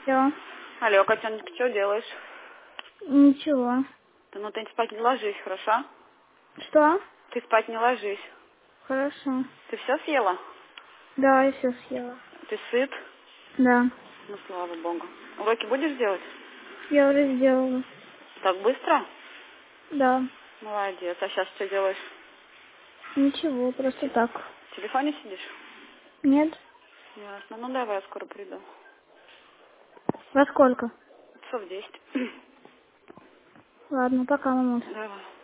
Все. Алло, котенок, что делаешь? Ничего. Ну ты спать не ложись, хорошо? Что? Ты спать не ложись. Хорошо. Ты все съела? Да, я все съела. Ты сыт? Да. Ну, слава богу. Уроки будешь делать? Я уже сделала. Так быстро? Да. Молодец. А сейчас что делаешь? Ничего, просто так. В телефоне сидишь? Нет? Ясно. Ну давай, я скоро приду. Во сколько? Часов 10. Ладно, пока, мамуль. Давай.